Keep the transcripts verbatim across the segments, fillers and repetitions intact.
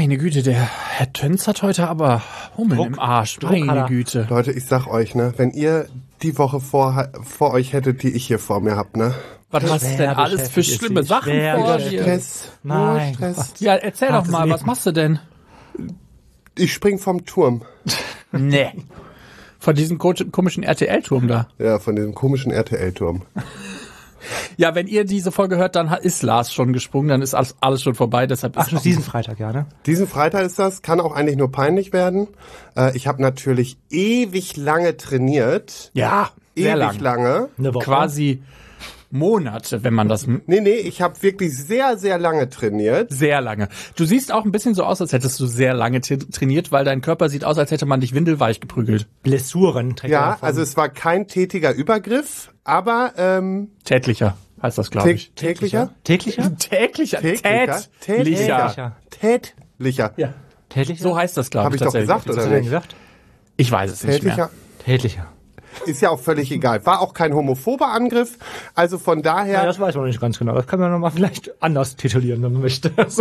Meine Güte, der Herr Töns hat heute aber Hummeln Druck, im Arsch. Druck Meine hat er. Güte. Leute, ich sag euch, ne, wenn ihr die Woche vor, vor euch hättet, die ich hier vor mir hab, ne? Was hast du denn alles für beschäftigt ist schlimme sie. Sachen Schwer vor beschäftigt. dir? Stress. Nein. Nur Stress. Ja, erzähl doch Hartes mal, Leben. was machst du denn? Ich spring vom Turm. Nee. Von diesem ko- komischen R T L-Turm da. Ja, von diesem komischen R T L-Turm. Ja, wenn ihr diese Folge hört, dann hat- ist Lars schon gesprungen, dann ist alles, alles schon vorbei. Deshalb Ach, ist schon auch- diesen Freitag, ja, ne? Diesen Freitag ist das, kann auch eigentlich nur peinlich werden. Äh, ich habe natürlich ewig lange trainiert. Ja, sehr ewig lang. lange. Eine Woche. Quasi Monate, wenn man das m- Nee, nee, ich habe wirklich sehr, sehr lange trainiert. sehr lange. Du siehst auch ein bisschen so aus, als hättest du sehr lange t- trainiert, weil dein Körper sieht aus, als hätte man dich windelweich geprügelt. Blessuren trägt er Ja, davon. also es war kein tätiger Übergriff, aber ähm, Tätlicher heißt das, glaube tä- ich. täglicher? Täglicher? Täglicher. Täglicher? Tätlicher. Tätlicher. Ja. Täglicher? So heißt das, glaube Hab ich, ich doch tatsächlich. gesagt, Was oder hast du denn nicht? gesagt? Ich weiß es nicht mehr. Tätlicher. Täglicher. Ist ja auch völlig egal. War auch kein homophober Angriff. Also von daher. Ja, das weiß man nicht ganz genau. Das kann man nochmal vielleicht anders titulieren, wenn man möchte. So.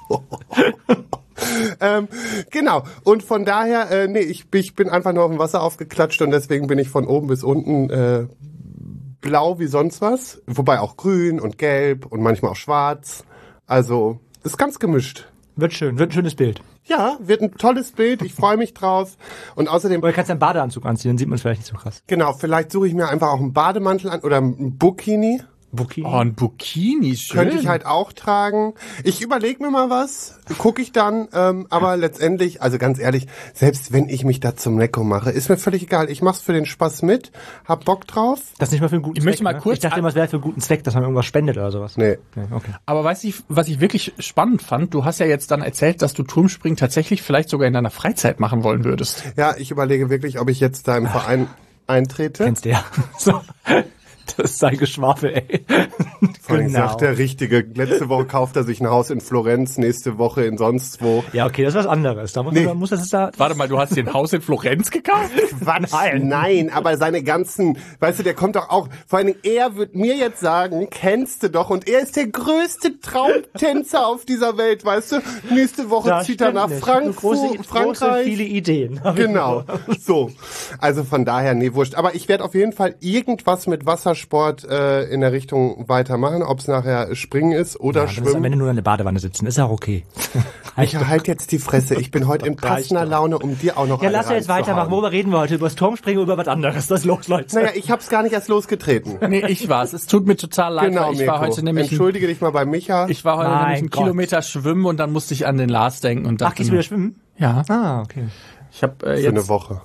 Ähm, genau. Und von daher, äh, nee, ich, ich bin einfach nur auf dem Wasser aufgeklatscht und deswegen bin ich von oben bis unten äh, blau wie sonst was. Wobei auch grün und gelb und manchmal auch schwarz. Also ist ganz gemischt. Wird schön, wird ein schönes Bild. Ja, wird ein tolles Bild. Ich freue mich drauf. Und außerdem, Oder kannst du einen Badeanzug anziehen, dann sieht man es vielleicht nicht so krass. genau, vielleicht suche ich mir einfach auch einen Bademantel an oder ein Bikini. Bikini. Oh, ein Bikini, schön. Könnte ich halt auch tragen. Ich überlege mir mal was, gucke ich dann, ähm, aber letztendlich, also ganz ehrlich, selbst wenn ich mich da zum Necko mache, ist mir völlig egal. Ich mach's für den Spaß mit, hab Bock drauf. Das ist nicht mal für einen guten Ich Zweck. möchte mal ne? kurz Ich dachte an- immer, es wäre für einen guten Zweck, dass man irgendwas spendet oder sowas. Nee. Nee, okay. Aber weißt du, was ich wirklich spannend fand? Du hast ja jetzt dann erzählt, dass du Turmspringen tatsächlich vielleicht sogar in deiner Freizeit machen wollen würdest. Ja, ich überlege wirklich, ob ich jetzt da im Verein eintrete. Kennst du ja. So. Das ist sein Geschwafel, ey. Vor allem Genau. sagt der Richtige, letzte Woche kauft er sich ein Haus in Florenz, nächste Woche in sonst wo. Ja, okay, das ist was anderes. Da muss, Nee. da muss das ist da. Warte mal, du hast dir ein Haus in Florenz gekauft? Quatsch, nein. nein, aber seine ganzen, weißt du, der kommt doch auch, vor allen Dingen, er wird mir jetzt sagen, kennst du doch, und er ist der größte Traumtänzer auf dieser Welt, weißt du, nächste Woche Da zieht er stimmt nach nicht. Frankfurt, große, große, Frankreich. viele Ideen. Genau, so. Also von daher, nee, wurscht. Aber ich werde auf jeden Fall irgendwas mit Wassersport äh, in der Richtung weitermachen, ob es nachher Springen ist oder Ja, das ist am Schwimmen. Ende nur in der Badewanne sitzen, ist auch okay. Ich halt jetzt die Fresse. Ich bin heute in passender Laune, um dir auch noch Ja, eine lass uns jetzt reinzuhauen. weitermachen. Worüber reden wir heute? Über das Turmspringen oder über was anderes? Was ist los, Leute? Naja, ich hab's gar nicht erst losgetreten. Nee, ich war's. Es tut mir total leid, Genau, weil ich war Mirko. heute nämlich ein, Entschuldige dich mal bei Micha. ich war heute Mein nämlich einen Gott. Kilometer schwimmen und dann musste ich an den Lars denken und Ach, dachte gehst du mir, wieder schwimmen? ja, Ah, okay. ich habe äh, für eine jetzt, Woche.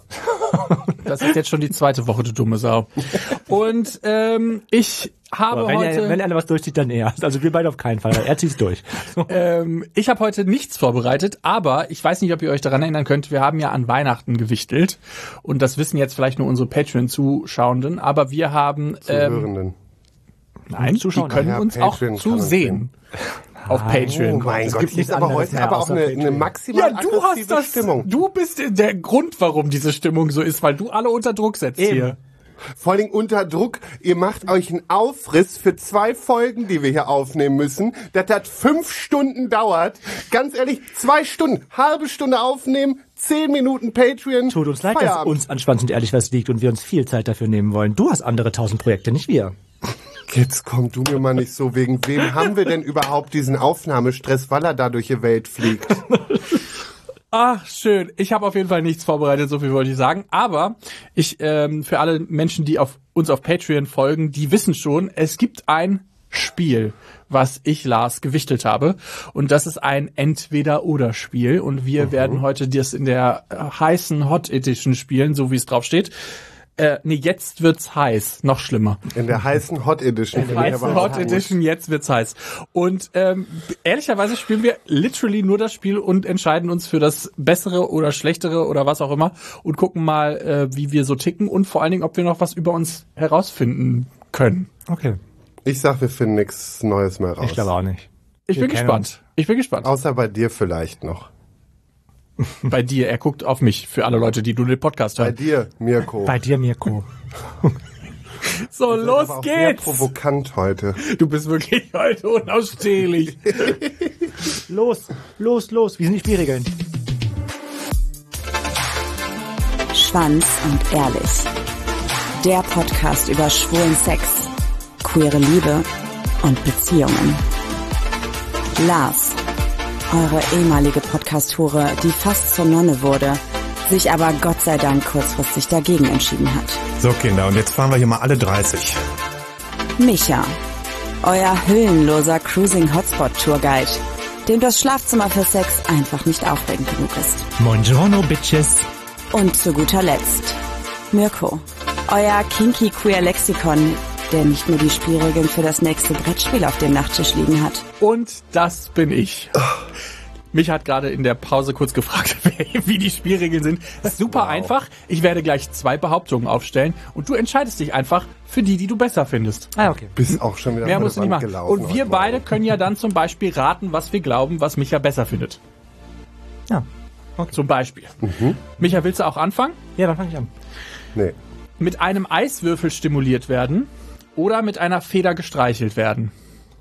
das ist jetzt schon die zweite Woche, du dumme Sau. Und ähm, ich habe Aber wenn, heute, er, wenn einer was durchzieht, dann er. Also wir beide auf keinen Fall. Er zieht's durch. So. ähm, ich habe heute nichts vorbereitet, aber ich weiß nicht, ob ihr euch daran erinnern könnt, wir haben ja an Weihnachten gewichtelt und das wissen jetzt vielleicht nur unsere Patreon-Zuschauenden, aber wir haben ähm, Zuhörenden. nein, die Zuschauen. können Ja, uns Patreon auch kann zu uns seen auf Patreon. Oh mein Es Gott, gibt ist nichts aber anderes heute mehr aber auch außer eine, eine Patreon. maximal Ja, du hast aggressive das. Stimmung. Du bist der Grund, warum diese Stimmung so ist, weil du alle unter Druck setzt Eben. hier. Vor allen Dingen unter Druck. Ihr macht euch einen Aufriss für zwei Folgen, die wir hier aufnehmen müssen. Das hat fünf Stunden dauert. Ganz ehrlich, zwei Stunden, halbe Stunde aufnehmen, zehn Minuten Patreon. Tut uns leid, dass Feierabend. uns an Schwanz und ehrlich was liegt und wir uns viel Zeit dafür nehmen wollen. Du hast andere tausend Projekte, nicht wir. Jetzt komm du mir mal nicht so. Wegen wem haben wir denn überhaupt diesen Aufnahmestress, weil er da durch die Welt fliegt? Ach, schön. Ich habe auf jeden Fall nichts vorbereitet, so viel wollte ich sagen. Aber ich, ähm, für alle Menschen, die auf uns auf Patreon folgen, die wissen schon, es gibt ein Spiel, was ich, Lars, gewichtet habe. Und das ist ein Entweder-Oder-Spiel. Und wir Mhm. werden heute das in der äh, heißen Hot Edition spielen, so wie es drauf steht. Äh, nee, jetzt wird's heiß. Noch schlimmer. In der heißen Hot Edition. finde ich Heißen aber Hot auch gut. Edition, jetzt wird's heiß. Und ähm, ehrlicherweise spielen wir literally nur das Spiel und entscheiden uns für das Bessere oder Schlechtere oder was auch immer und gucken mal, äh, wie wir so ticken und vor allen Dingen, ob wir noch was über uns herausfinden können. Okay. Ich sag, wir finden nichts Neues mehr raus. Ich glaube auch nicht. Ich Wir bin kennen gespannt. Ich bin gespannt. Außer bei dir vielleicht noch. Bei dir, er guckt auf mich, für alle Leute, die du den Podcast Bei hören. dir, Mirko. Bei dir, Mirko. So, Ihr seid los aber auch sehr geht's. provokant heute. Du bist wirklich heute unausstehlich. Los, los, los. Wie sind die Spielregeln? Schwanz und ehrlich. Der Podcast über schwulen Sex, queere Liebe und Beziehungen. Lars, eure ehemalige Podcast-Hure, die fast zur Nonne wurde, sich aber Gott sei Dank kurzfristig dagegen entschieden hat. So Kinder, und jetzt fahren wir hier mal alle dreißig. Micha, euer hüllenloser Cruising-Hotspot-Tourguide, dem das Schlafzimmer für Sex einfach nicht aufregend genug ist. Buongiorno, Bitches. Und zu guter Letzt Mirko, euer kinky queer Lexikon, der nicht nur die Spielregeln für das nächste Brettspiel auf dem Nachttisch liegen hat. Und das bin ich. Mich hat gerade in der Pause kurz gefragt, wie die Spielregeln sind. Das ist super Wow. einfach. Ich werde gleich zwei Behauptungen aufstellen und du entscheidest dich einfach für die, die du besser findest. Ah, okay. Bist auch schon wieder Mehr vor musst du der nicht Wand machen. gelaufen Und wir heute beide Morgen. können ja dann zum Beispiel raten, was wir glauben, was Micha besser findet. Ja. Zum Beispiel. Micha, willst du auch anfangen? Ja, dann fange ich an. Nee. Mit einem Eiswürfel stimuliert werden oder mit einer Feder gestreichelt werden?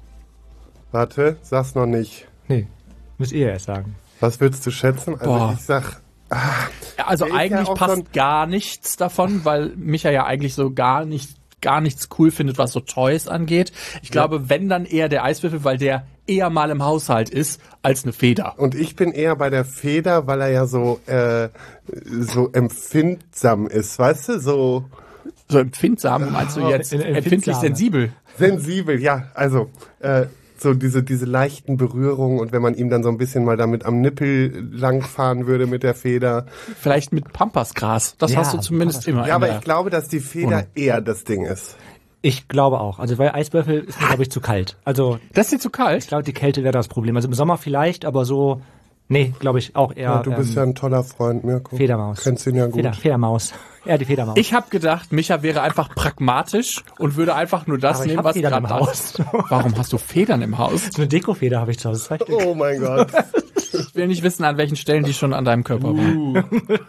Warte, sag's noch nicht. Nee, müsst ihr erst sagen. Was würdest du schätzen? Also Boah. ich sag, Also Der ist eigentlich ja auch passt schon- gar nichts davon, weil Micha ja eigentlich so gar nicht, gar nichts cool findet, was so Toys angeht. Ich glaube, wenn dann eher der Eiswürfel, weil der eher mal im Haushalt ist als eine Feder. und ich bin eher bei der Feder, weil er ja so, äh, so empfindsam ist, weißt du, so So empfindsam, meinst du jetzt äh, empfindlich empfindsam. sensibel? sensibel, ja, also, äh, so diese, diese leichten Berührungen und wenn man ihm dann so ein bisschen mal damit am Nippel langfahren würde mit der Feder. Vielleicht mit Pampasgras. Das Ja, hast du zumindest Pampasgras. immer. Ja, in aber der- ich glaube, dass die Feder eher das Ding ist. Ich glaube auch. Also, weil Eiswürfel ist mir, glaube ich, zu kalt. Also, das ist dir zu kalt? ich glaube, die Kälte wäre das Problem. Also im Sommer vielleicht, aber so, nee, glaube ich auch eher Ja, du bist ähm, ja ein toller Freund, Mirko. Federmaus. Kennst ihn ja gut. Feder, Federmaus. Ja, die Federmaus. Ich habe gedacht, Micha wäre einfach pragmatisch und würde einfach nur das Aber ich nehmen, hab was Federn gerade im da Haus. ist. Warum hast du Federn im Haus? So eine Dekofeder habe ich zu Hause. Zwei Stück. Oh mein Gott. Ich will nicht wissen, an welchen Stellen die schon an deinem Körper waren.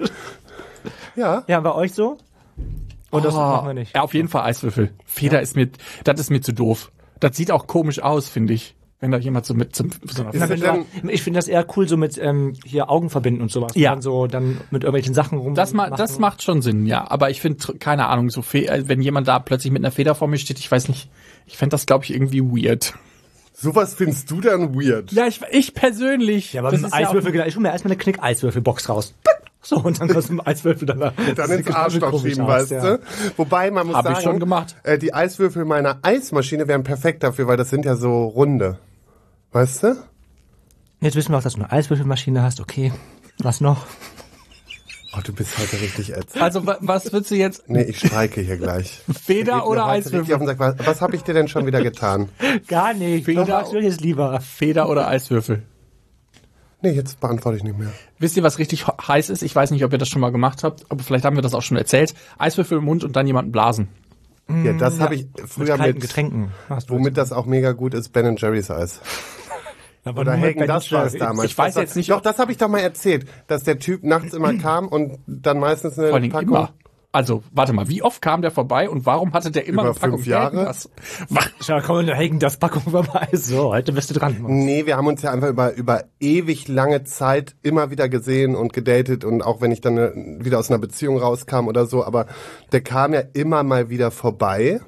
Ja. Ja, bei euch so? Und das machen wir nicht. Ja, auf jeden Fall Eiswürfel. Feder ist mir, das ist mir zu doof. Das sieht auch komisch aus, finde ich. Wenn da jemand so mit zum, so einer Ist Na, es wenn denn- du- ich finde das eher cool, so mit ähm, hier Augen verbinden und sowas. Ja. Dann so dann mit irgendwelchen Sachen rum. das, ma, das macht schon Sinn, ja. Aber ich finde, keine Ahnung, so Fe äh, wenn jemand da plötzlich mit einer Feder vor mir steht, ich weiß nicht, ich fände das, glaube ich, irgendwie weird. Sowas findest du dann weird. Ja, ich, ich persönlich. Ja, aber das mit ist dem ja Eiswürfel auch- gedacht, ich hol mir erstmal eine Knick-Eiswürfel-Box raus. So, und dann kannst du mit dem Eiswürfel dann da. Dann ins Arschloch schieben, weißt du? Wobei, man muss Hab ich sagen, schon gemacht. Äh, die Eiswürfel meiner Eismaschine wären perfekt dafür, weil das sind ja so runde. Weißt du? Jetzt wissen wir auch, dass du eine Eiswürfelmaschine hast. Okay, was noch? Oh, du bist heute richtig ätzend. Also, wa was würdest du jetzt? Nee, ich streike hier gleich. Feder Geht mir oder heute richtig auf Eiswürfel? den Sack. Was, was habe ich dir denn schon wieder getan? Gar nicht. Feder- Was magst du jetzt lieber? Feder oder Eiswürfel? Nee, jetzt beantworte ich nicht mehr. Wisst ihr, was richtig ho- heiß ist? Ich weiß nicht, ob ihr das schon mal gemacht habt, aber vielleicht haben wir das auch schon erzählt. Eiswürfel im Mund und dann jemanden blasen. Ja, das habe ich früher Mit kalten mit, Getränken. Was womit das auch mega gut ist, Ben and Jerry's Eis. aber Oder nur mit Hagen, Ben das war es Jerry's. damals. Ich weiß das jetzt nicht, Doch, das habe ich doch mal erzählt, dass der Typ nachts immer kam und dann meistens eine Vor allen Dingen Packung... immer. Also, warte mal, wie oft kam der vorbei und warum hatte der immer Über eine Packung fünf Jahre? irgendwas? Was? Schau, komm, eine Hagen, das Packung vorbei. So, heute bist du dran. Nee, wir haben uns ja einfach über, über ewig lange Zeit immer wieder gesehen und gedatet und auch wenn ich dann äh, wieder aus einer Beziehung rauskam oder so, aber der kam ja immer mal wieder vorbei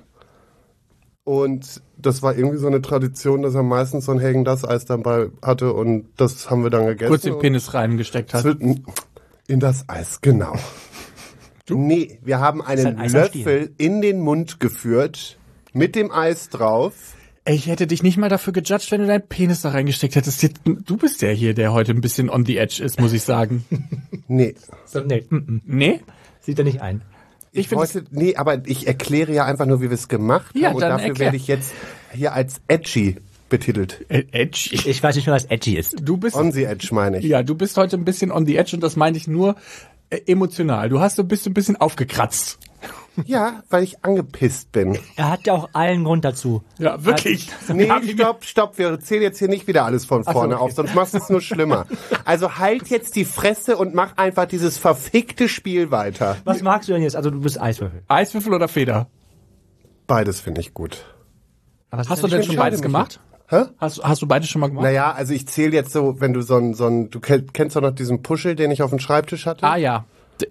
und das war irgendwie so eine Tradition, dass er meistens so ein Hagen das Eis dabei hatte und das haben wir dann gegessen. Kurz den Penis reingesteckt hat. Und in das Eis, genau. Nee, wir haben einen ein Eis am Löffel in den Mund geführt mit dem Eis drauf. Ey, ich hätte dich nicht mal dafür gejudged, wenn du deinen Penis da reingesteckt hättest. Jetzt- Du bist der hier, der heute ein bisschen on the edge ist, muss ich sagen. Nee. So, nee, mm, mm. Nee? Sieht er nicht ein. Ich finde Heute, nee, aber ich erkläre ja einfach nur, wie wir es gemacht Ja, haben und dann dafür erklär. werde ich jetzt hier als edgy betitelt. edge. Ich weiß nicht mehr, was edgy ist. Du bist, On the edge meine ich. ja, du bist heute ein bisschen on the edge und das meine ich nur äh, emotional. Du hast so bist ein bisschen aufgekratzt. Ja, weil ich angepisst bin. Er hat ja auch allen Grund dazu. Ja, wirklich. Nee, Wir haben ihn- stopp, stopp, wir zählen jetzt hier nicht wieder alles von vorne okay. auf, sonst machst du es nur schlimmer. Also halt jetzt die Fresse und mach einfach dieses verfickte Spiel weiter. Was magst du denn jetzt? Also du bist Eiswürfel. Eiswürfel oder Feder? Beides finde ich gut. Aber Hast du denn schon entscheide beides mich gemacht? Hä? Hast, hast du beides schon mal gemacht? Naja, also ich zähle jetzt so, wenn du so ein, so ein, du kenn- kennst doch noch diesen Puschel, den ich auf dem Schreibtisch hatte? Ah ja. D-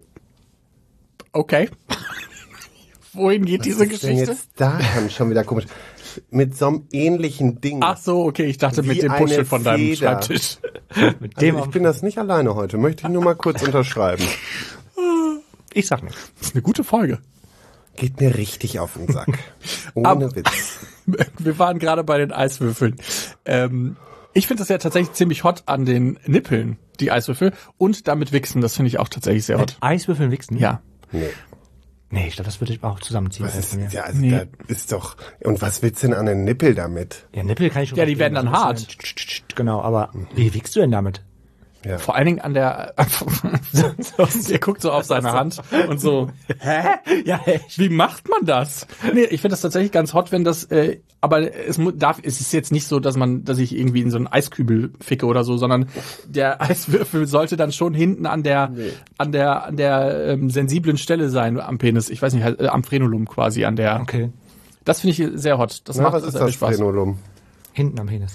Okay. Wohin geht diese Was ist denn Geschichte? jetzt daran schon wieder komisch? Mit so einem ähnlichen Ding. Ach so, okay, ich dachte Wie mit dem eine Puschel von deinem Feder. Schreibtisch. Mit dem Also ich bin das nicht alleine heute, möchte ich nur mal kurz unterschreiben. ich sag nicht. Das ist eine gute Folge. Geht mir richtig auf den Sack. Ohne Aber- Witz. Wir waren gerade bei den Eiswürfeln. Ähm, ich finde das ja tatsächlich ziemlich hot an den Nippeln, die Eiswürfel. Und damit wichsen, das finde ich auch tatsächlich sehr hot. Eiswürfeln wichsen? Ja. Nee. Nee, ich glaube, das würde ich auch zusammenziehen. Was ist, ja. ja, also Nee. da ist doch, und was willst du denn an den Nippel damit? ja, Nippel kann ich schon Ja, die verstehen. werden dann Das ist hart. ja- tsch, tsch, tsch, Genau, aber wie wiegst du denn damit? Ja. Vor allen Dingen an der... Der guckt so auf seine Hand und so... Ja, echt. Wie macht man das? Nee, ich finde das tatsächlich ganz hot, wenn das, äh, aber es mu- darf, es ist jetzt nicht so, dass man, dass ich irgendwie in so einen Eiskübel ficke oder so, sondern der Eiswürfel sollte dann schon hinten an der, an der, an der ähm, sensiblen Stelle sein am Penis. Ich weiß nicht, halt, äh, am Frenulum quasi an der. Okay. Das finde ich sehr hot. Das Na, macht was ist sehr das viel Spaß. Frenulum? Hinten am Penis.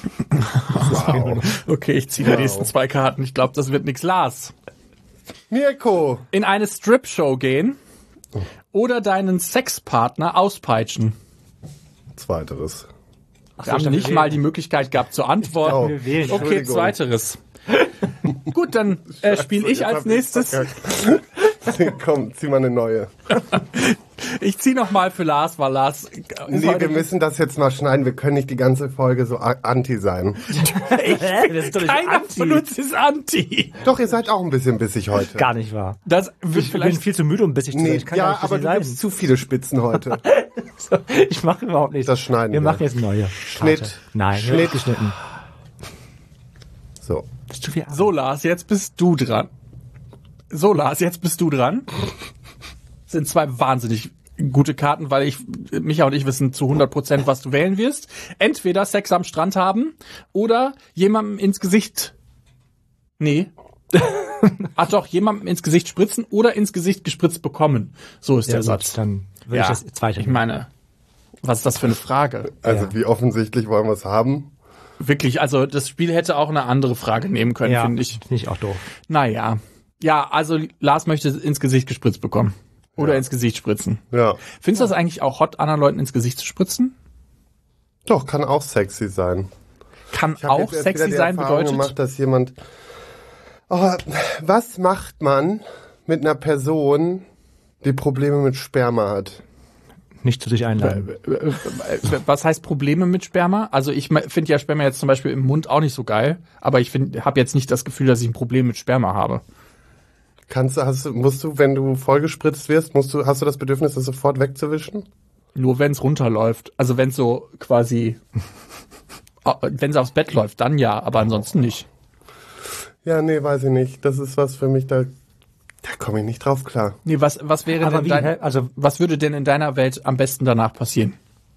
Wow. Okay, ich ziehe die nächsten zwei Karten. Ich glaube, das wird nix. Lars. Mirko! In eine Strip-Show gehen oder deinen Sexpartner auspeitschen. Zweiteres. Wir haben nicht mal die Möglichkeit gehabt zu antworten. Oh, Wir wählen. Okay, Entschuldigung. zweiteres. Gut, dann äh, spiele ich Jetzt als hab nächstes. verkackt. Komm, zieh mal eine neue. Ich zieh noch mal für Lars, weil Lars ist Nee, heute- wir müssen das jetzt mal schneiden. Wir können nicht die ganze Folge so a- anti sein. Hä? Das ist doch nicht keiner anti. von uns ist Anti. Doch, ihr seid auch ein bisschen bissig heute. Gar nicht wahr. Das wird Ich bin vielleicht viel zu müde, um bissig zu sein. Nee, Ich kann gar ja, nicht aber bissig du sein. gibst zu viele Spitzen heute. So, ich mache überhaupt nichts. Das schneiden wir. wir. machen jetzt eine neue. Schnitt. Karte. Nein, Schnitt. Schnitt. geschnitten. So. Das ist zu viel Arbeit. so, Lars, jetzt bist du dran. So, Lars, jetzt bist du dran. Das sind zwei wahnsinnig gute Karten, weil ich, Micha und ich wissen zu hundert Prozent, was du wählen wirst. Entweder Sex am Strand haben oder jemandem ins Gesicht. Nee. Ach doch, jemandem ins Gesicht spritzen oder ins Gesicht gespritzt bekommen. So ist Ja, der gut, Satz. dann würde Ja, ich das zweite. ich meine, was ist das für eine Frage? Also Ja. wie offensichtlich wollen wir es haben? Wirklich, also das Spiel hätte auch eine andere Frage nehmen können, ja, finde ich. Finde ich auch doof. Naja. Ja, also Lars möchte ins Gesicht gespritzt bekommen. Oder ins Gesicht spritzen. Ja. Findest du das eigentlich auch hot, anderen Leuten ins Gesicht zu spritzen? Doch, kann auch sexy sein. Kann Ich habe auch jetzt erst sexy wieder die sein, Erfahrung bedeutet. gemacht, dass jemand. Oh, was macht man mit einer Person, die Probleme mit Sperma hat? Nicht zu sich einladen. Äh, Was heißt Probleme mit Sperma? Also ich finde ja Sperma jetzt zum Beispiel im Mund auch nicht so geil, aber ich habe jetzt nicht das Gefühl, dass ich ein Problem mit Sperma habe. Kannst du, hast du, musst du, wenn du vollgespritzt wirst, musst du, hast du das Bedürfnis, das sofort wegzuwischen? Nur wenn es runterläuft. Also wenn es so quasi, wenn es aufs Bett läuft, dann ja, aber ansonsten nicht. Ja, nee, weiß ich nicht. Das ist was für mich, da, da komme ich nicht drauf klar. Nee, was, was wäre Aber denn wie, dein, hä? Also- was würde denn in deiner Welt am besten danach passieren?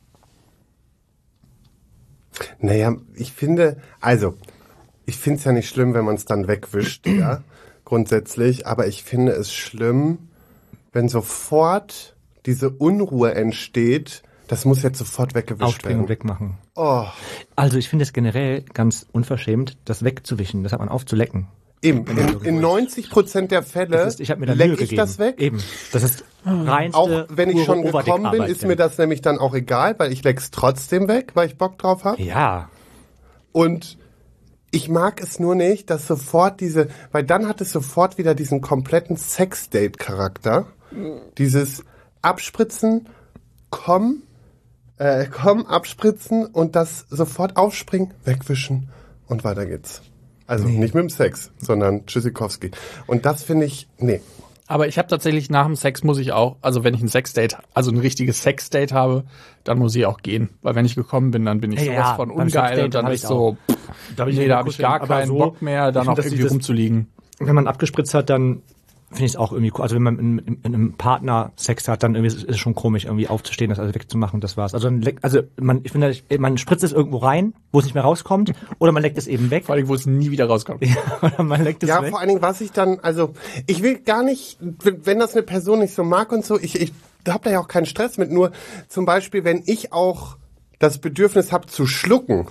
Naja, ich finde, also, ich finde es ja nicht schlimm, wenn man es dann wegwischt, ja, grundsätzlich, aber ich finde es schlimm, wenn sofort diese Unruhe entsteht, das muss jetzt sofort weggewischt Aufspringen und werden. wegmachen. Oh, Also ich finde es generell ganz unverschämt, das wegzuwischen. Das hat man aufzulecken. eben, in, in neunzig Prozent der Fälle Das ist, ich habe mir da leck Mühe ich gegeben. das weg. Eben. Das ist reinste Auch wenn ich pure schon gekommen bin, Overdeckarbeit ist denn. mir das nämlich dann auch egal, weil ich leck's trotzdem weg, weil ich Bock drauf habe. Ja. Und ich mag es nur nicht, dass sofort diese, weil dann hat es sofort wieder diesen kompletten Sex-Date-Charakter. Dieses Abspritzen, komm, äh, komm, abspritzen und das sofort aufspringen, wegwischen und weiter geht's. Also nicht mit dem Sex, sondern Tschüssikowski. Und das finde ich, nee. Aber ich habe tatsächlich nach dem Sex muss ich auch, also wenn ich ein Sexdate, also ein richtiges Sexdate habe, dann muss ich auch gehen. Weil wenn ich gekommen bin, dann bin ich Ja, sowas ja, von beim ungeil Sexdate und dann hab ist ich so, pff, Da hab ich nee, da habe ich gar aber keinen so, Bock mehr, da ich noch find, dass irgendwie dieses- rumzuliegen. Wenn man abgespritzt hat, dann finde ich es auch irgendwie cool. Also wenn man in, in, in einem Partner Sex hat, dann irgendwie ist es schon komisch, irgendwie aufzustehen, das alles wegzumachen, das war's. Also, dann leck, also man, ich finde, man spritzt es irgendwo rein, wo es nicht mehr rauskommt, oder man leckt es eben weg. Vor allem, wo es nie wieder rauskommt. Oder man leckt es Ja, weg. vor allen Dingen, was ich dann, also ich will gar nicht, wenn das eine Person nicht so mag und so, ich, ich hab da ja auch keinen Stress mit. Nur zum Beispiel, wenn ich auch das Bedürfnis habe zu schlucken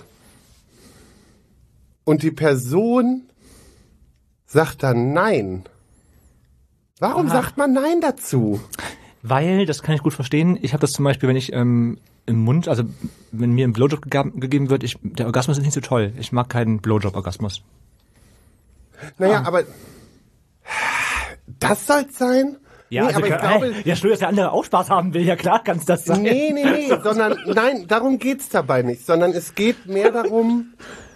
und die Person sagt dann Nein. Warum Aha. sagt man Nein dazu? Weil, das kann ich gut verstehen, ich habe das zum Beispiel, wenn ich ähm, im Mund, also wenn mir ein Blowjob gegab, gegeben wird, ich, der Orgasmus ist nicht so toll. Ich mag keinen Blowjob-Orgasmus. Naja, aber das soll's sein? Ja, nee, also aber ich klar, glaube, hey, ja, schön, dass der andere auch Spaß haben will, ja klar kann's das sein. nee, nee, nee, sondern, nein, darum geht's dabei nicht, sondern es geht mehr darum,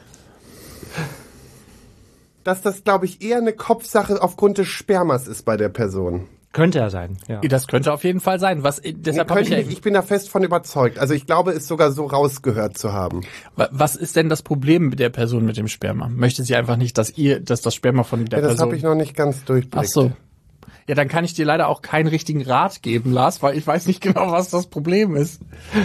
dass das, glaube ich, eher eine Kopfsache aufgrund des Spermas ist bei der Person. Könnte er sein, ja. Das könnte auf jeden Fall sein. Was, deshalb Nee, hab ich, könnte ja, ich, ich bin da fest von überzeugt. Also ich glaube, es sogar so rausgehört zu haben. Wa- was ist denn das Problem mit der Person mit dem Sperma? Möchte sie einfach nicht, dass ihr, dass das Sperma von der Ja, das Person... habe ich noch nicht ganz durchblickt. Ach so. Ja, dann kann ich dir leider auch keinen richtigen Rat geben, Lars, weil ich weiß nicht genau, was das Problem ist.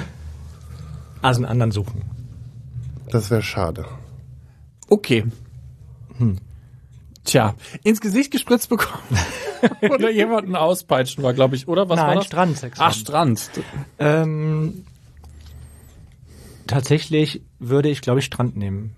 Also einen anderen suchen. Das wäre schade. Okay. Hm. Tja, ins Gesicht gespritzt bekommen oder jemanden auspeitschen war, glaube ich, oder? Was Nein, war das? Strandsex Ach, haben. Strand. Ähm, tatsächlich würde ich, glaube ich, Strand nehmen.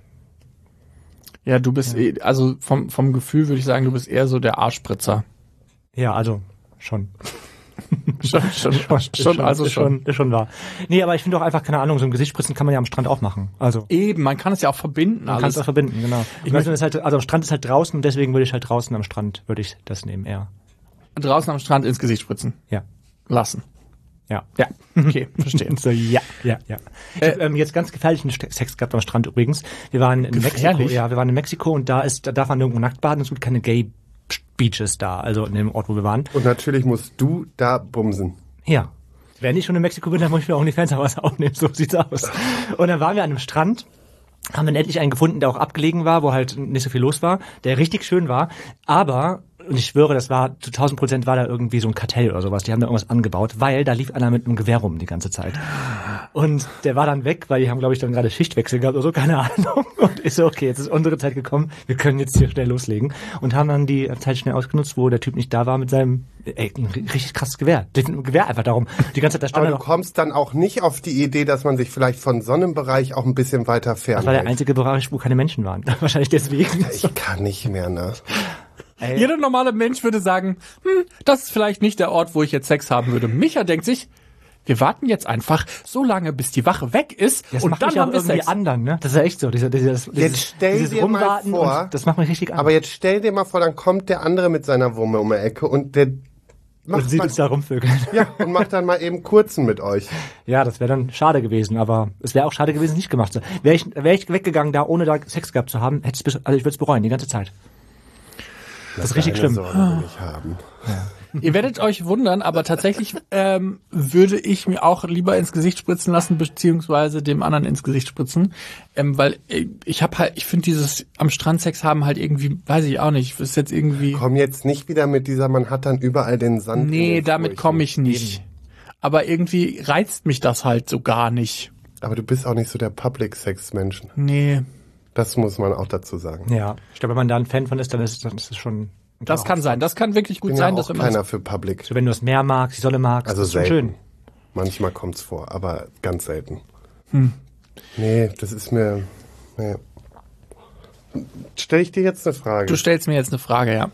Ja, du bist, eh, also vom, vom Gefühl würde ich sagen, du bist eher so der Arschspritzer. Ja, also schon. Schon, schon, schon, schon also ist schon. Ist schon wahr. Nee, aber ich finde auch einfach, keine Ahnung, so ein Gesicht spritzen kann man ja am Strand auch machen. Also Eben, man kann es ja auch verbinden. man kann alles. es auch verbinden, genau. Ich meine, ist halt, also am Strand ist halt draußen und deswegen würde ich halt draußen am Strand, würde ich das nehmen, eher. Draußen am Strand ins Gesicht spritzen. Ja. Lassen. Ja. Ja, okay, verstehe. So, ja, ja, ja. Ich Äh, habe ähm, jetzt ganz gefährlichen St- Sex gehabt am Strand übrigens. Wir waren in Mexiko. Gefährlich? Ja, wir waren in Mexiko und da ist, da darf man nirgendwo nackt baden. Es gibt keine Gay Beaches da, also in dem Ort, wo wir waren. Und natürlich musst du da bumsen. Ja. Wenn ich schon in Mexiko bin, dann muss ich mir auch die Fans was aufnehmen, so sieht's aus. Und dann waren wir an einem Strand, haben dann endlich einen gefunden, der auch abgelegen war, wo halt nicht so viel los war, der richtig schön war, aber, und ich schwöre, das war, zu tausend Prozent war da irgendwie so ein Kartell oder sowas, die haben da irgendwas angebaut, weil da lief einer mit einem Gewehr rum die ganze Zeit. Und der war dann weg, weil die haben, glaube ich, dann gerade Schichtwechsel gehabt oder so, keine Ahnung. Und ich so, okay, jetzt ist unsere Zeit gekommen, wir können jetzt hier schnell loslegen. Und haben dann die Zeit schnell ausgenutzt, wo der Typ nicht da war mit seinem, ey, ein richtig krasses Gewehr. Mit einem Gewehr einfach darum. Die ganze Zeit, da stand Aber er du noch. kommst dann auch nicht auf die Idee, dass man sich vielleicht von so einem Bereich auch ein bisschen weiter Das war der fernhält. einzige Bereich, wo keine Menschen waren. Wahrscheinlich deswegen. Ich kann nicht mehr, ne? Jeder normale Mensch würde sagen, hm, das ist vielleicht nicht der Ort, wo ich jetzt Sex haben würde. Micha denkt sich, wir warten jetzt einfach so lange, bis die Wache weg ist Das und macht dann mich auch haben wir irgendwie Sex. anderen, ne? Das ist ja echt so. Dieser, dieses, dieses, Jetzt stell dieses dir mal Rumwarten vor, und das macht mich richtig an. Aber jetzt stell dir mal vor, dann kommt der andere mit seiner Wumme um die Ecke und der und macht sieht mal, uns da rumvögeln. ja, und macht dann mal eben kurzen mit euch. Ja, das wäre dann schade gewesen, aber es wäre auch schade gewesen, nicht gemacht zu. Wäre ich, wär ich weggegangen, da ohne da Sex gehabt zu haben, hätte ich bis, also ich würde es bereuen, die ganze Zeit. Das ist richtig Keine schlimm. Sorge will ich haben. Ihr werdet euch wundern, aber tatsächlich ähm, würde ich mir auch lieber ins Gesicht spritzen lassen, beziehungsweise dem anderen ins Gesicht spritzen, ähm, weil äh, ich habe halt, ich finde dieses am Strand Sex haben halt irgendwie, weiß ich auch nicht, ist jetzt irgendwie, Komm jetzt nicht wieder mit dieser, man hat dann überall den Sand. in nee, den damit Furchen. komme ich nicht. Aber irgendwie reizt mich das halt so gar nicht. Aber du bist auch nicht so der Public-Sex-Mensch. Nee, Das muss man auch dazu sagen. Ja. Ich glaube, wenn man da ein Fan von ist, dann ist, dann ist es schon. das kann sein, das kann wirklich Ich gut bin sein, ja dass auch wenn man keiner für Public. So, wenn du das Meer magst, die Sonne magst, Also das ist schon selten. schön. Manchmal kommt's vor, aber ganz selten. Hm. Nee, das ist mir... Nee. Stell ich dir jetzt eine Frage? du stellst mir jetzt eine Frage, ja.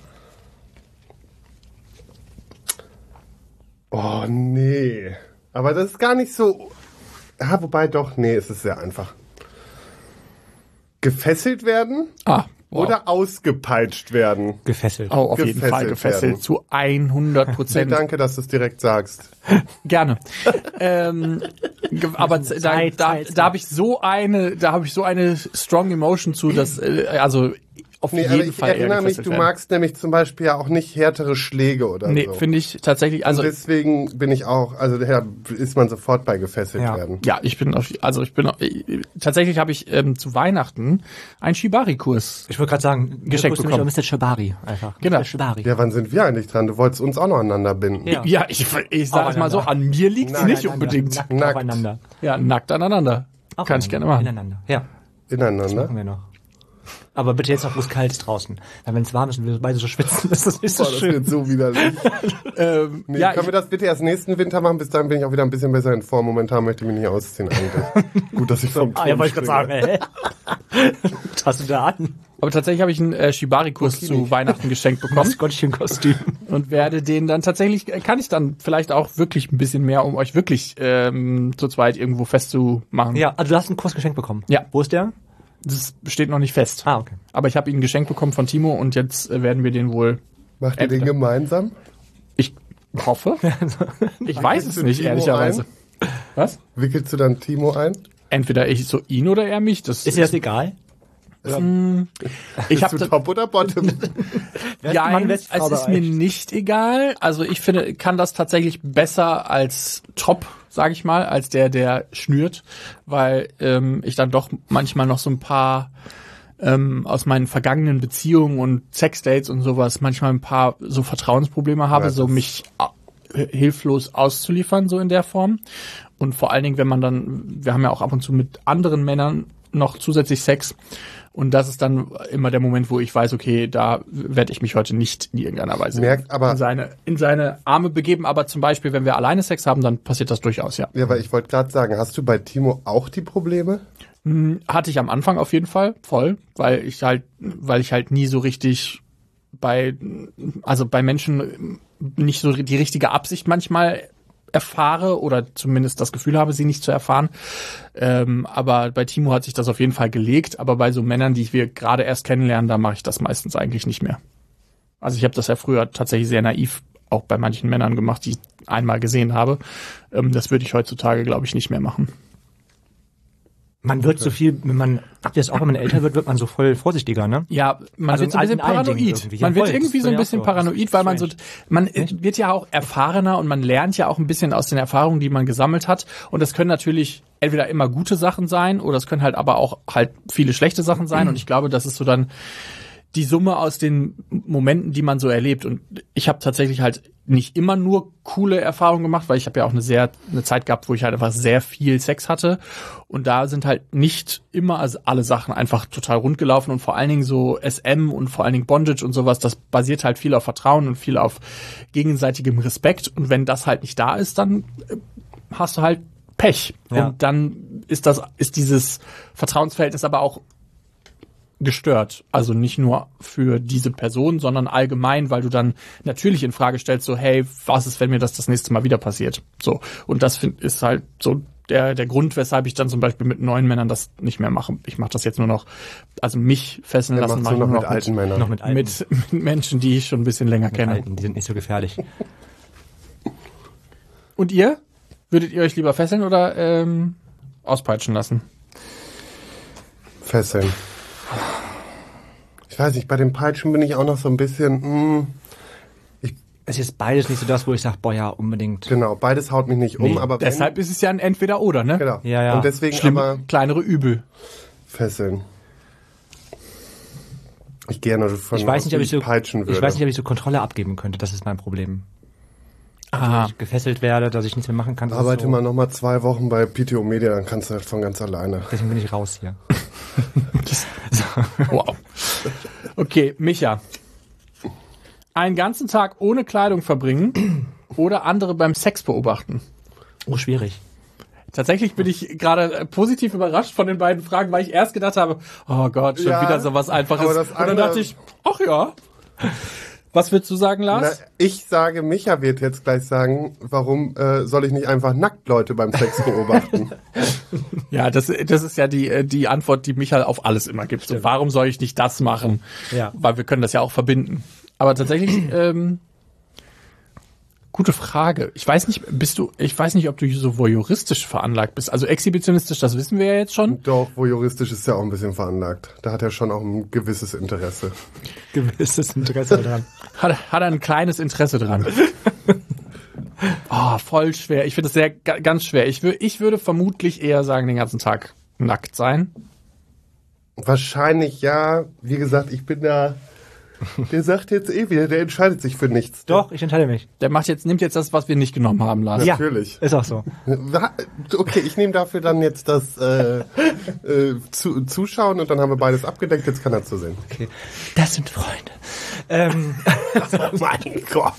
Oh, nee. Aber das ist gar nicht so... Ja, wobei doch, nee, es ist sehr einfach. Gefesselt werden Ah, wow. oder ausgepeitscht werden? Gefesselt. Oh, auf jeden gefesselt Fall gefesselt werden. zu hundert Nee, Prozent. danke, dass du es direkt sagst. Gerne. ähm, ge- aber z- da, Zeit, da, Zeit, da habe ich so eine, da habe ich so eine strong Emotion zu, dass äh, also auf Nee, jeden aber ich Fall eher erinnere mich, gefesselt du werden. magst nämlich zum Beispiel ja auch nicht härtere Schläge oder Nee, so. finde ich tatsächlich, also Und deswegen bin ich auch, also da ist man sofort bei gefesselt Ja. werden. ja, ich bin auf, also ich bin auf, äh, tatsächlich habe ich ähm, zu Weihnachten einen Shibari-Kurs. Ich wollte gerade sagen, Geschenkt bekommen. bekommen. Mister Shibari einfach. Genau. Mister Shibari. Ja, wann sind wir eigentlich dran? Du wolltest uns auch noch aneinander binden. Ja. Ja, ich, ich sage es mal so, an mir liegt es Nein, nicht nein, unbedingt. Nackt, Nackt. aufeinander. Ja, nackt aneinander. Kann ich gerne machen. Ineinander. Ja. Ineinander. Machen wir noch. Aber bitte jetzt noch, wo es kalt ist draußen. Weil wenn es warm ist und wir beide so schwitzen, ist das nicht so Boah, das schön. wird so widerlich. Ähm, Nee, ja, können wir das bitte erst nächsten Winter machen? Bis dahin bin ich auch wieder ein bisschen besser in Form. Momentan möchte ich mich nicht ausziehen eigentlich. Gut, dass ich vom Ah, ja, Turm wollte ich gerade springe. sagen, hä? Was hast du da an? aber tatsächlich habe ich einen äh, Shibari-Kurs zu Weihnachten geschenkt bekommen Maskottchenkostüm. und werde den dann tatsächlich, äh, kann ich dann vielleicht auch wirklich ein bisschen mehr, um euch wirklich ähm, zu zweit irgendwo festzumachen. Ja, also du hast einen Kurs geschenkt bekommen. Ja. Wo ist der? Das steht noch nicht fest. Ah, okay. Aber ich habe ihn geschenkt bekommen von Timo und jetzt äh, werden wir den wohl, Macht ihr den Entweder. gemeinsam? ich hoffe, ich weiß es du nicht, Timo ehrlicherweise. Was? Wickelst du dann Timo ein? Entweder ich so ihn oder er mich. Das Ist dir das egal? ich Bist habe du Top oder Bottom? Ja, Mann, es Frau ist mir beeilt. nicht egal. Also ich finde, kann das tatsächlich besser als Top, sage ich mal, als der, der schnürt, weil ähm, ich dann doch manchmal noch so ein paar ähm, aus meinen vergangenen Beziehungen und Sexdates und sowas manchmal ein paar so Vertrauensprobleme habe, Ja, so das- mich äh, hilflos auszuliefern, so in der Form. Und vor allen Dingen, wenn man dann, wir haben ja auch ab und zu mit anderen Männern noch zusätzlich Sex. Und das ist dann immer der Moment, wo ich weiß, okay, da werde ich mich heute nicht in irgendeiner Weise Merkt aber- in, seine, in seine Arme begeben. Aber zum Beispiel, wenn wir alleine Sex haben, dann passiert das durchaus, ja. Ja, aber ich wollte gerade sagen, hast du bei Timo auch die Probleme? Hatte ich am Anfang auf jeden Fall voll, weil ich halt, weil ich halt nie so richtig bei, also bei Menschen nicht so die richtige Absicht manchmal erfahre oder zumindest das Gefühl habe, sie nicht zu erfahren. Ähm, aber bei Timo hat sich das auf jeden Fall gelegt. Aber bei so Männern, die wir gerade erst kennenlernen, da mache ich das meistens eigentlich nicht mehr. Also ich habe das ja früher tatsächlich sehr naiv auch bei manchen Männern gemacht, die ich einmal gesehen habe. Ähm, das würde ich heutzutage, glaube ich, nicht mehr machen. Man wird so viel, wenn man, habt ihr das auch, wenn man älter wird, wird man so voll vorsichtiger, ne? Ja, man Also wird so ein in bisschen allen- in allen Dingen paranoid. irgendwie. Ja, Man wird voll, irgendwie das so ein bin ich bisschen auch so. paranoid, weil man so, man äh, wird ja auch erfahrener und man lernt ja auch ein bisschen aus den Erfahrungen, die man gesammelt hat. Und das können natürlich entweder immer gute Sachen sein oder es können halt aber auch halt viele schlechte Sachen sein. Und ich glaube, das ist so dann die Summe aus den Momenten, die man so erlebt. Und ich habe tatsächlich halt nicht immer nur coole Erfahrungen gemacht, weil ich habe ja auch eine sehr eine Zeit gehabt, wo ich halt einfach sehr viel Sex hatte. Und da sind halt nicht immer also alle Sachen einfach total rund gelaufen und vor allen Dingen so S M und vor allen Dingen Bondage und sowas, das basiert halt viel auf Vertrauen und viel auf gegenseitigem Respekt. Und wenn das halt nicht da ist, dann äh, hast du halt Pech. Ja. Und dann ist das ist dieses Vertrauensverhältnis aber auch gestört. Also nicht nur für diese Person, sondern allgemein, weil du dann natürlich in Frage stellst, so, hey, was ist, wenn mir das das nächste Mal wieder passiert? So. Und das find, ist halt so der, der Grund, weshalb ich dann zum Beispiel mit neuen Männern das nicht mehr mache. Ich mache das jetzt nur noch, also mich fesseln Der lassen, macht mache so ich noch nur mit noch alten Männern. Noch mit alten. mit, mit Menschen, die ich schon ein bisschen länger mit kenne. alten, die sind nicht so gefährlich. Und ihr? Würdet ihr euch lieber fesseln oder ähm, auspeitschen lassen? Fesseln. Ich weiß nicht, bei den Peitschen bin ich auch noch so ein bisschen, mh, Es ist beides nicht so das, wo ich sage, boah, ja, unbedingt. genau, beides haut mich nicht um, Nee, aber wenn, Deshalb ist es ja ein Entweder-Oder, ne? genau. Ja, ja. Und deswegen Schlimme, aber kleinere Übel. Fesseln. Ich gerne von Ich weiß nicht, ob ich so, peitschen würde. ich weiß nicht, ob ich so Kontrolle abgeben könnte. Das ist mein Problem. Aha. Dass ich gefesselt werde, dass ich nichts mehr machen kann. das ist Arbeite so, mal noch mal zwei Wochen bei P T O Media, dann kannst du halt von ganz alleine. Deswegen bin ich raus hier. Wow. Okay, Micha. Einen ganzen Tag ohne Kleidung verbringen oder andere beim Sex beobachten? Oh, schwierig. Tatsächlich bin ich gerade äh, positiv überrascht von den beiden Fragen, weil ich erst gedacht habe, oh Gott, schon Ja, wieder sowas Einfaches. aber das Und dann andere- dachte ich, ach ja. Was würdest du sagen, Na, Lars? ich sage, Micha wird jetzt gleich sagen, warum äh, soll ich nicht einfach nackt Leute beim Sex beobachten? Ja, das, das ist ja die, äh, die Antwort, die Micha auf alles immer gibt. So, warum soll ich nicht das machen? Ja. Weil wir können das ja auch verbinden. Aber tatsächlich, ähm, gute Frage. Ich weiß nicht, bist du, ich weiß nicht, ob du so voyeuristisch veranlagt bist. Also exhibitionistisch, das wissen wir ja jetzt schon. Doch, wo juristisch ist ja auch ein bisschen veranlagt. Da hat er schon auch ein gewisses Interesse. Gewisses Interesse daran. Hat, hat er ein kleines Interesse dran. Oh, voll schwer. Ich finde es sehr ga- ganz schwer. Ich, wür, ich würde vermutlich eher sagen, den ganzen Tag nackt sein. Wahrscheinlich ja. Wie gesagt, ich bin da Der sagt jetzt eh wieder, der entscheidet sich für nichts. Doch, ich entscheide mich. Der macht jetzt, nimmt jetzt das, was wir nicht genommen haben, Lars. Ja, Natürlich. ist auch so. Okay, ich nehme dafür dann jetzt das äh, äh, zu, Zuschauen und dann haben wir beides abgedeckt. Jetzt kann er zu sehen. Okay. Das sind Freunde. Ähm, Oh mein Gott.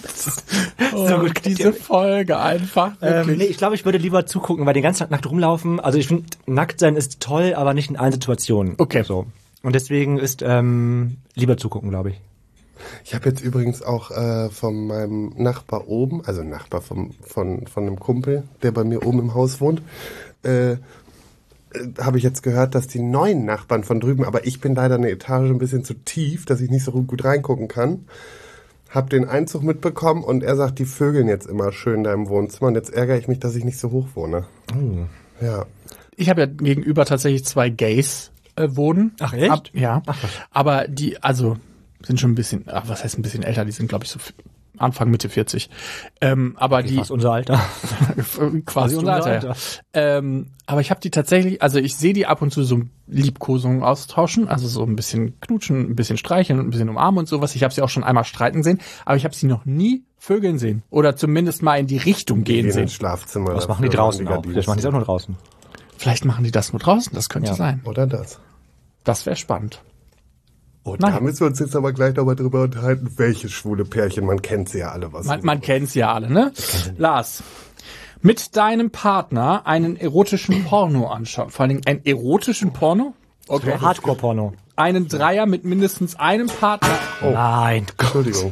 So gut, diese Folge einfach. ähm, Wirklich. nee, ich glaube, ich würde lieber zugucken, weil den ganzen Tag nackt rumlaufen. Also ich finde, nackt sein ist toll, aber nicht in allen Situationen. Okay. So. Und deswegen ist ähm, lieber zugucken, glaube ich. Ich habe jetzt übrigens auch äh, von meinem Nachbar oben, also Nachbar vom, von, von einem Kumpel, der bei mir oben im Haus wohnt, äh, äh, habe ich jetzt gehört, dass die neuen Nachbarn von drüben, aber ich bin leider eine Etage ein bisschen zu tief, dass ich nicht so gut reingucken kann, hab den Einzug mitbekommen und er sagt, die vögeln jetzt immer schön da im Wohnzimmer und jetzt ärgere ich mich, dass ich nicht so hoch wohne. Oh. Ja. Ich habe ja gegenüber tatsächlich zwei Gays äh, wohnen. Ach, echt? Ab, ja. Ach, was. Aber die, also, sind schon ein bisschen, ach, was heißt ein bisschen älter? Die sind, glaube ich, so f- Anfang, Mitte vierzig. Ähm, aber die, Fast unser Alter. quasi Fast unser Alter. unser Ja. Ähm, aber ich habe die tatsächlich, also ich sehe die ab und zu so Liebkosungen austauschen, also so ein bisschen knutschen, ein bisschen streicheln und ein bisschen umarmen und sowas. Ich habe sie auch schon einmal streiten sehen, aber ich habe sie noch nie vögeln sehen oder zumindest mal in die Richtung gehen Gehen sehen. ins Schlafzimmer. Was machen die dafür, draußen auch? Gardinen Vielleicht machen die es auch nur draußen. Vielleicht machen die das nur draußen, das könnte Ja. sein. Oder das. Das wäre spannend. Und Nein. da müssen wir uns jetzt aber gleich nochmal drüber unterhalten, welche schwule Pärchen, man kennt sie ja alle. Was Man, man kennt's ja alle, ne? Lars, mit deinem Partner einen erotischen Porno anschauen. Vor allen Dingen einen erotischen Porno? Okay. Hardcore-Porno. Einen Dreier mit mindestens einem Partner. Nein, Gott. Entschuldigung.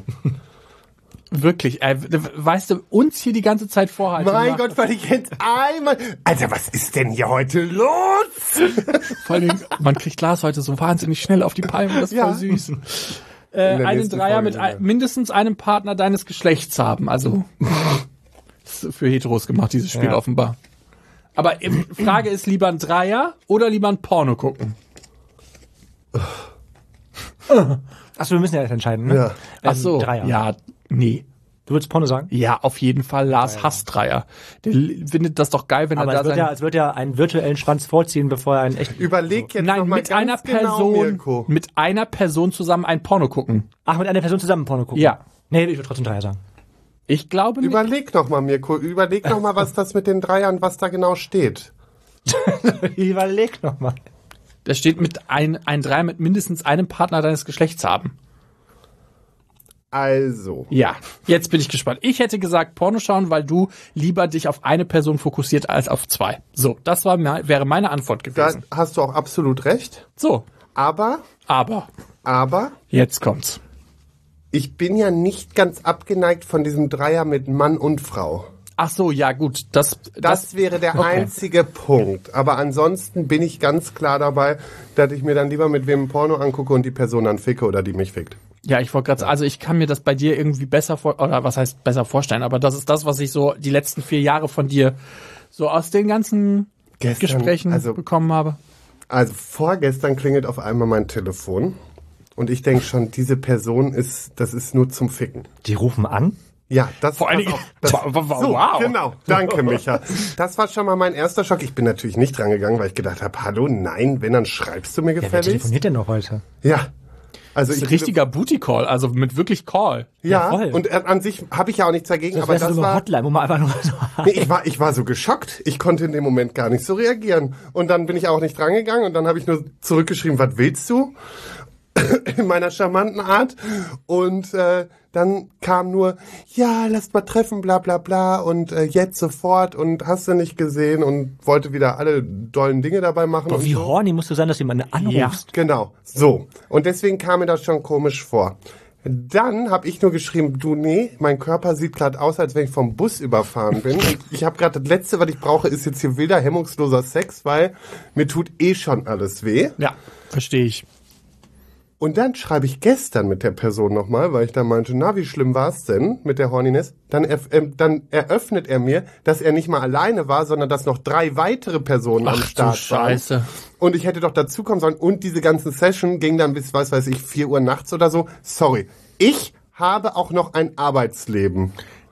Wirklich, äh, weißt du, uns hier die ganze Zeit vorhalten. Mein macht- Gott, weil ich jetzt einmal... Alter, was ist denn hier heute los? Vor allen Dingen, man kriegt Lars heute so wahnsinnig schnell auf die Palme, das ist Ja. voll süß. In Äh, der einen nächsten Dreier Folge mit wieder. ein, mindestens einem Partner deines Geschlechts haben. Also, das ist für Heteros gemacht, dieses Spiel Ja. offenbar. Aber ähm, Frage ist, lieber ein Dreier oder lieber ein Porno gucken? Achso, wir müssen ja jetzt entscheiden, ne? Ja. Ähm, Ach so, Dreier. ja, nee. Du würdest Porno sagen? Ja, auf jeden Fall Lars hasst Dreier. Der l- findet das doch geil, wenn Aber er es da wird, ja, sein... es wird ja einen virtuellen Schwanz vorziehen, bevor er einen echten... Überleg jetzt Nein, noch mal mit ganz einer genau, Person, Mirko. mit einer Person zusammen ein Porno gucken. Ach, mit einer Person zusammen Porno gucken? Ja. Nee, ich würde trotzdem Dreier sagen. Ich glaube nicht. Überleg noch mal, Mirko. Überleg noch mal, was das mit den Dreiern, was da genau steht. Überleg nochmal. Da steht mit ein, ein Dreier mit mindestens einem Partner deines Geschlechts haben. Also, Ja, jetzt bin ich gespannt. Ich hätte gesagt Porno schauen, weil du lieber dich auf eine Person fokussiert als auf zwei. So, das war me- wäre meine Antwort da gewesen. hast du auch absolut recht. So, Aber, aber aber, jetzt kommt's. ich bin ja nicht ganz abgeneigt von diesem Dreier mit Mann und Frau. Ach so, ja gut, das Das wäre der okay. einzige Punkt. Aber ansonsten bin ich ganz klar dabei, dass ich mir dann lieber mit wem ein Porno angucke und die Person dann ficke oder die mich fickt. Ja, ich wollte gerade, also ich kann mir das bei dir irgendwie besser vor, oder was heißt besser vorstellen, aber das ist das, was ich so die letzten vier Jahre von dir so aus den ganzen Gestern, Gesprächen also- bekommen habe. Also vorgestern klingelt auf einmal mein Telefon und ich denke schon, diese Person ist, das ist nur zum Ficken. Die rufen an? Ja, das Vor allen pass Dingen- auf, das, Wow. so, Wow. genau, danke Micha. Das war schon mal mein erster Schock. Ich bin natürlich nicht rangegangen, weil ich gedacht habe, hallo, nein, wenn, dann schreibst du mir Ja, wer gefälligst. telefoniert denn noch heute? Ja, also Das ist ich ein richtiger Booty-Call, also mit wirklich Call. Ja, Ja, voll. und äh, an sich habe ich ja auch nichts dagegen, Das aber wäre so das eine war... Hotline, wo man einfach nur so... Nee, ich war, ich war so geschockt. Ich konnte in dem Moment gar nicht so reagieren. Und dann bin ich auch nicht drangegangen und dann habe ich nur zurückgeschrieben, was willst du? In meiner charmanten Art. Und äh, dann kam nur, ja, lasst mal treffen, bla bla bla und äh, jetzt sofort und hast du nicht gesehen und wollte wieder alle dollen Dinge dabei machen. Boah, und wie so. horny musst du sein, dass du jemanden anrufst? Genau, so. Und deswegen kam mir das schon komisch vor. Dann habe ich nur geschrieben, du, nee, mein Körper sieht gerade aus, als wenn ich vom Bus überfahren bin. Und ich habe gerade das Letzte, was ich brauche, ist jetzt hier wilder, hemmungsloser Sex, weil mir tut eh schon alles weh. Ja, verstehe ich. Und dann schreibe ich gestern mit der Person nochmal, weil ich dann meinte, na, wie schlimm war's denn mit der Horniness? Dann, erf- ähm, dann eröffnet er mir, dass er nicht mal alleine war, sondern dass noch drei weitere Personen am Ach du Start waren. Scheiße. Und ich hätte doch dazukommen sollen. Und diese ganzen Session ging dann bis, was weiß ich, vier Uhr nachts oder so. Sorry. Ich habe auch noch ein Arbeitsleben.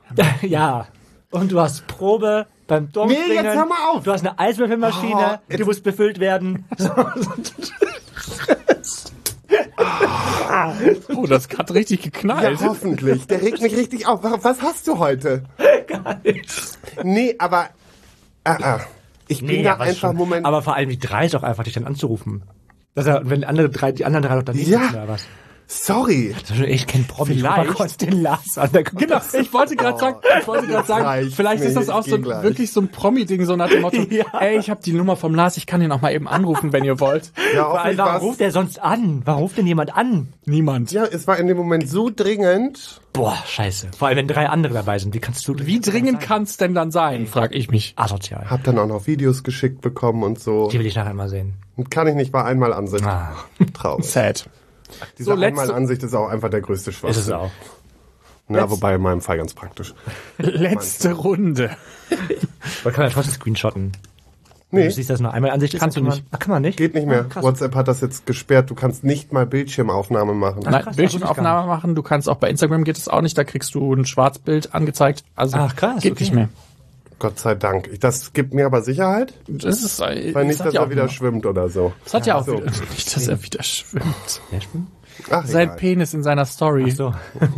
Ja. Und du hast Probe beim Domspringen. Nee, jetzt hör mal auf. Du hast eine Eiswürfelmaschine, Oh, du musst befüllt werden. So. Oh, das hat richtig geknallt. Ja, hoffentlich. Der regt mich richtig auf. Was hast du heute? Gar nichts. Nee, aber ah, ah. ich bin da aber einfach schon. Moment. Aber vor allem die drei ist doch einfach, dich dann anzurufen. Das ist ja, wenn die andere drei, die anderen drei noch daneben Ja. sitzen oder was. Sorry. Das ist schon echt kein Promi. Vielleicht. Guck mal kurz den Lars an. Der kommt Genau, das- ich wollte gerade sagen, ich wollte gerade sagen, reicht's vielleicht mir, ist das auch ich so geh gleich. wirklich so ein Promi-Ding, so nach dem Motto, Ja. ey, ich habe die Nummer vom Lars, ich kann ihn auch mal eben anrufen, wenn ihr wollt. Ja, Vor allem, hoffentlich warum war's- ruft der sonst an? Warum ruft denn jemand an? Niemand. Ja, es war in dem Moment so dringend. Boah, scheiße. Vor allem, wenn drei andere dabei sind. Wie kannst du... Wie dringend kann's denn dann sein, frag ich mich. Asozial. Hab dann auch noch Videos geschickt bekommen und so. Die will ich nachher mal sehen. Kann ich nicht bei einmal Ansicht. Ah, Traurig. Sad. Diese So, letzte- einmal Ansicht ist auch einfach der größte ist Schwachsinn. es auch. Ja, wobei in meinem Fall ganz praktisch. Letzte Runde. Man kann ja trotzdem screenshotten. Nee, Du siehst das nur einmal an sich. ist, Kannst dann du kann nicht. Man, ach, kann man nicht? geht nicht mehr. Ah, krass. WhatsApp hat das jetzt gesperrt. Du kannst nicht mal Bildschirmaufnahme machen. Nein, krass, Bildschirmaufnahme machen, du kannst auch bei Instagram geht es auch nicht, da kriegst du ein Schwarzbild angezeigt. Also Ach, krass, geht okay. nicht mehr. Gott sei Dank. Ich- Das gibt mir aber Sicherheit, Das ist äh, weil nicht, das hat dass ja er auch wieder nur- schwimmt oder so. Das hat ja auch so. wieder, nicht, dass er wieder schwimmt. Ja, stimmt. Ach, Sein egal. Penis in seiner Story. So.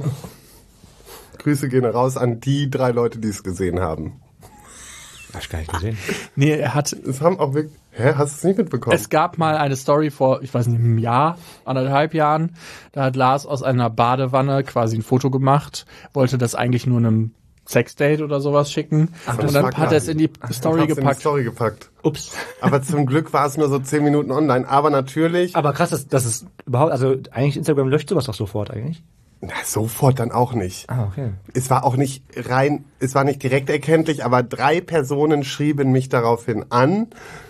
Grüße gehen raus an die drei Leute, die es gesehen haben. Hab ich gar nicht gesehen. Nee, er hat, Es haben auch wirklich... Hä, hast du es nicht mitbekommen? es gab mal eine Story vor, ich weiß nicht, einem Jahr, anderthalb Jahren, da hat Lars aus einer Badewanne quasi ein Foto gemacht, wollte das eigentlich nur einem Sexdate oder sowas schicken und das dann war hat klar. er es in die Story Hab's in die gepackt. Story gepackt. Ups. Aber zum Glück war es nur so zehn Minuten online. Aber natürlich... Aber krass, dass, dass es überhaupt, also eigentlich Instagram löscht sowas doch sofort eigentlich. Na, sofort dann auch nicht. Ah, okay. Es war auch nicht rein, es war nicht direkt erkenntlich, aber drei Personen schrieben mich daraufhin an.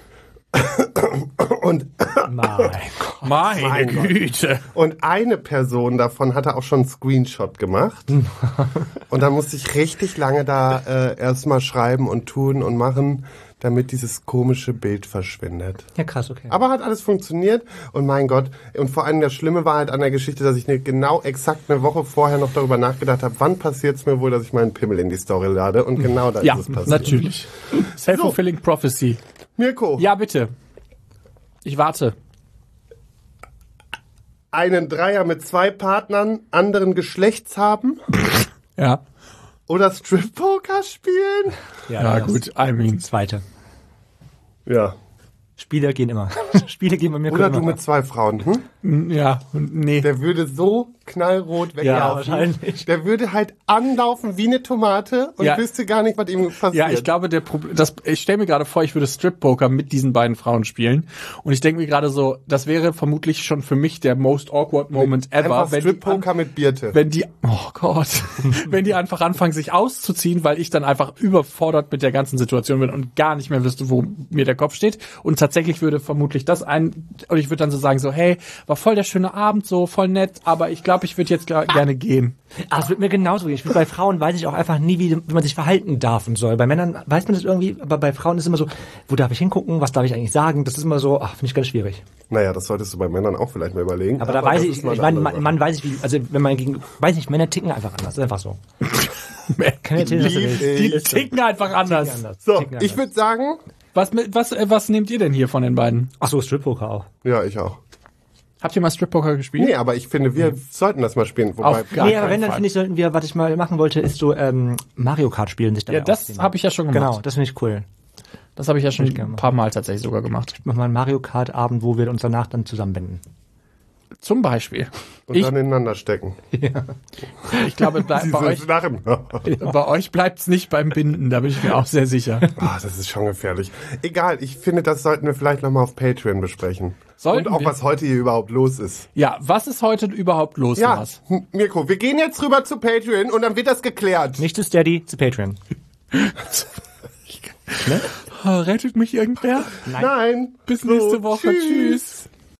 Und, Mein Gott. Meine Mein Gott. Güte. und eine Person davon hatte auch schon einen Screenshot gemacht. Und dann musste ich richtig lange da äh, erstmal schreiben und tun und machen, damit dieses komische Bild verschwindet. Ja, krass, okay. Aber hat alles funktioniert und mein Gott. Und vor allem das Schlimme war halt an der Geschichte, dass ich eine, genau exakt eine Woche vorher noch darüber nachgedacht habe, wann passiert es mir wohl, dass ich meinen Pimmel in die Story lade. Und genau da Ja, ist es passiert. natürlich. Self-fulfilling prophecy. Mirko, Ja, bitte. Ich warte. einen Dreier mit zwei Partnern anderen Geschlechts haben Ja. oder Strip-Poker spielen? Ja, das gut, I mean. Zweite. Ja. Spiele gehen immer. Spiele gehen bei mir Oder immer. du mit zwei Frauen, hm? Ja, nee. Der würde so knallrot weglaufen. Ja, wahrscheinlich. Der würde halt anlaufen wie eine Tomate und Ja. wüsste gar nicht, was ihm passiert. Ja, ich glaube, der Problem, das, ich stelle mir gerade vor, ich würde Strip-Poker mit diesen beiden Frauen spielen. Und ich denke mir gerade so, das wäre vermutlich schon für mich der most awkward moment ever, Einfach wenn die, Strip-Poker mit Birte. wenn die, oh Gott, wenn die einfach anfangen, sich auszuziehen, weil ich dann einfach überfordert mit der ganzen Situation bin und gar nicht mehr wüsste, wo mir der Kopf steht. Und tatsächlich würde vermutlich das ein, und ich würde dann so sagen, so, hey, war voll der schöne Abend, so voll nett, aber ich glaube, ich würde jetzt gra- gerne gehen. Ah, es wird mir genauso gehen. Ich bin, bei Frauen weiß ich auch einfach nie, wie, wie man sich verhalten darf und soll. Bei Männern weiß man das irgendwie, aber bei Frauen ist immer so, wo darf ich hingucken, was darf ich eigentlich sagen? Das ist immer so, ach, finde ich ganz schwierig. Naja, das solltest du bei Männern auch vielleicht mal überlegen. Aber da weiß das ich, ist mal ich eine meine, andere man, man weiß ich, wie, also wenn man gegen, weiß nicht, Männer ticken einfach anders. Das ist einfach so. Kann ich erzählen, was du Lieb willst. ich. Die ticken einfach anders. Anders. So, Ticken ich anders. würde sagen, Was, mit- was, äh, was nehmt ihr denn hier von den beiden? Ach so, Strip-Poker auch. ja, ich auch. Habt ihr mal Strip-Poker gespielt? Nee, aber ich finde, wir sollten das mal spielen. Wobei, Auf gar Nee, aber keinen wenn, dann Fall. finde ich, sollten wir, was ich mal machen wollte, ist so ähm, Mario Kart spielen. Sich dann Ja, das ausziehen. habe ich ja schon gemacht. Genau, das finde ich cool. Das habe ich ja schon ich gerne ein paar Mal tatsächlich sogar gemacht. Machen wir einen Mario Kart Abend, wo wir uns danach dann zusammenbinden. Zum Beispiel. und Ich, dann ineinander stecken. ich glaube, bei, bei, euch, Dieses Lachen. bei euch bleibt's nicht beim Binden, da bin ich mir auch sehr sicher. Ah, das ist schon gefährlich. Egal, ich finde, das sollten wir vielleicht nochmal auf Patreon besprechen. Sollten Und auch, wir? was heute hier überhaupt los ist. Ja, was ist heute überhaupt los, Ja, Lars? M- Mirko, wir gehen jetzt rüber zu Patreon und dann wird das geklärt. Nicht zu Steady, zu Patreon. Oh, rettet mich irgendwer? Nein. Bis nächste Woche. Tschüss.